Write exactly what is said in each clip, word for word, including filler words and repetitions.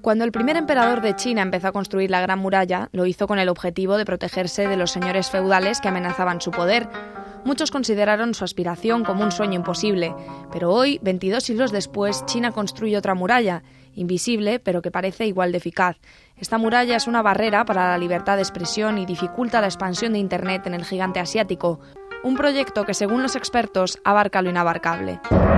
Cuando el primer emperador de China empezó a construir la Gran Muralla, lo hizo con el objetivo de protegerse de los señores feudales que amenazaban su poder. Muchos consideraron su aspiración como un sueño imposible, pero hoy, veintidós siglos después, China construye otra muralla, invisible, pero que parece igual de eficaz. Esta muralla es una barrera para la libertad de expresión y dificulta la expansión de Internet en el gigante asiático, un proyecto que, según los expertos, abarca lo inabarcable.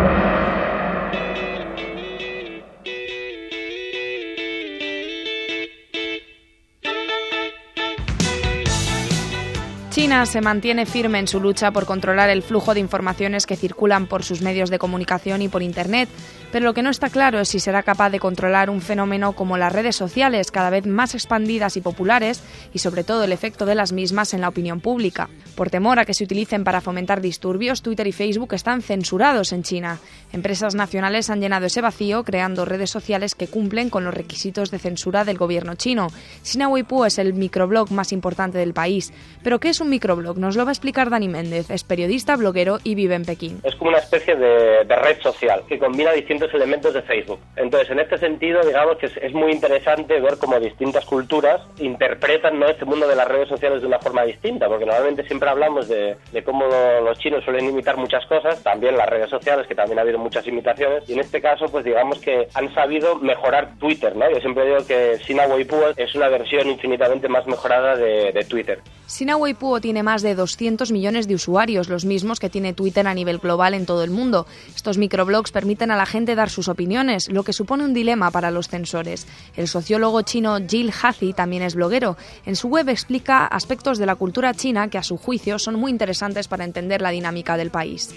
China se mantiene firme en su lucha por controlar el flujo de informaciones que circulan por sus medios de comunicación y por Internet, pero lo que no está claro es si será capaz de controlar un fenómeno como las redes sociales, cada vez más expandidas y populares, y sobre todo el efecto de las mismas en la opinión pública. Por temor a que se utilicen para fomentar disturbios, Twitter y Facebook están censurados en China. Empresas nacionales han llenado ese vacío creando redes sociales que cumplen con los requisitos de censura del gobierno chino. Sina Weibo es el microblog más importante del país. ¿Pero qué es un microblog? Nos lo va a explicar Dani Méndez. Es periodista, bloguero y vive en Pekín. Es como una especie de, de red social que combina distintos elementos de Facebook. Entonces, en este sentido, digamos que es, es muy interesante ver cómo distintas culturas interpretan, ¿no?, este mundo de las redes sociales de una forma distinta, porque normalmente siempre hablamos de, de cómo los chinos suelen imitar muchas cosas, también las redes sociales, que también ha habido muchas imitaciones, y en este caso, pues digamos que han sabido mejorar Twitter, ¿no? Yo siempre digo que Sina Weibo es una versión infinitamente más mejorada de, de Twitter. Sina Weibo tiene más de doscientos millones de usuarios, los mismos que tiene Twitter a nivel global en todo el mundo. Estos microblogs permiten a la gente dar sus opiniones, lo que supone un dilema para los censores. El sociólogo chino Jill Hazi también es bloguero. En su web explica aspectos de la cultura china que a su juicio son muy interesantes para entender la dinámica del país.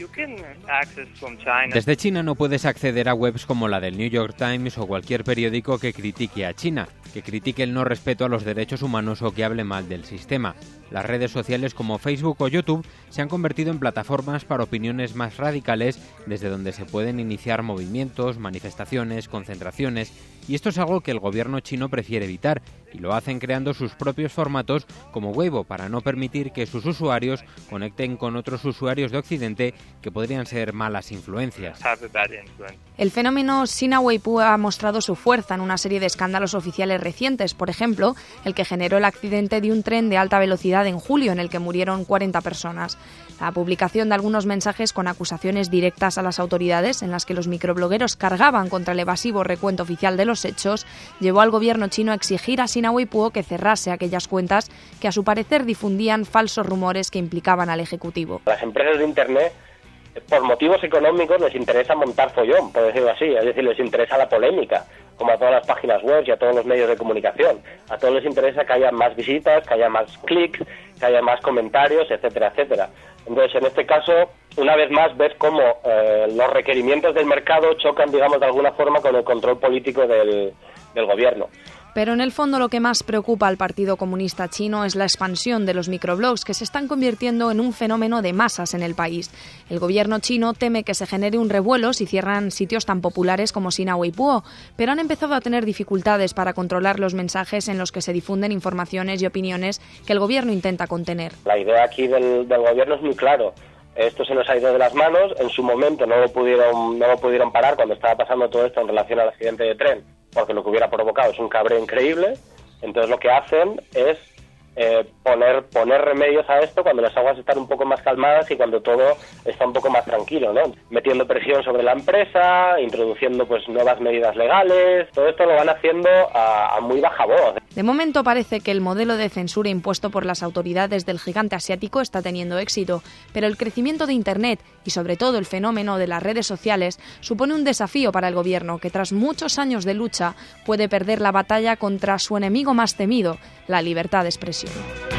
Desde China no puedes acceder a webs como la del New York Times o cualquier periódico que critique a China, que critique el no respeto a los derechos humanos o que hable mal del sistema. Las redes sociales como Facebook o YouTube se han convertido en plataformas para opiniones más radicales, desde donde se pueden iniciar movimientos, manifestaciones, concentraciones, y esto es algo que el gobierno chino prefiere evitar, y lo hacen creando sus propios formatos como Weibo para no permitir que sus usuarios conecten con otros usuarios de Occidente que podrían ser malas influencias. El fenómeno Sina Weibo ha mostrado su fuerza en una serie de escándalos oficiales recientes, por ejemplo, el que generó el accidente de un tren de alta velocidad en julio en el que murieron cuarenta personas. La publicación de algunos mensajes con acusaciones directas a las autoridades en las que los microblogueros cargaban contra el evasivo recuento oficial de los hechos llevó al gobierno chino a exigir a Sina Weibo que cerrase aquellas cuentas que a su parecer difundían falsos rumores que implicaban al ejecutivo. Las empresas de Internet, por motivos económicos, les interesa montar follón, por decirlo así, es decir, les interesa la polémica, como a todas las páginas web y a todos los medios de comunicación. A todos les interesa que haya más visitas, que haya más clics, que haya más comentarios, etcétera, etcétera. Entonces, en este caso, una vez más, ves cómo eh, los requerimientos del mercado chocan, digamos, de alguna forma con el control político del, del gobierno. Pero en el fondo lo que más preocupa al Partido Comunista Chino es la expansión de los microblogs que se están convirtiendo en un fenómeno de masas en el país. El gobierno chino teme que se genere un revuelo si cierran sitios tan populares como Sina Weibo, pero han empezado a tener dificultades para controlar los mensajes en los que se difunden informaciones y opiniones que el gobierno intenta contener. La idea aquí del, del gobierno es muy claro. Esto se nos ha ido de las manos. En su momento no lo pudieron, no lo pudieron parar cuando estaba pasando todo esto en relación al accidente de tren, porque lo que hubiera provocado es un cabreo increíble. Entonces lo que hacen es eh, poner poner remedios a esto cuando las aguas están un poco más calmadas y cuando todo está un poco más tranquilo, ¿no? Metiendo presión sobre la empresa, introduciendo pues nuevas medidas legales. Todo esto lo van haciendo a, a muy baja voz. De momento parece que el modelo de censura impuesto por las autoridades del gigante asiático está teniendo éxito, pero el crecimiento de Internet y sobre todo el fenómeno de las redes sociales supone un desafío para el gobierno que tras muchos años de lucha puede perder la batalla contra su enemigo más temido, la libertad de expresión.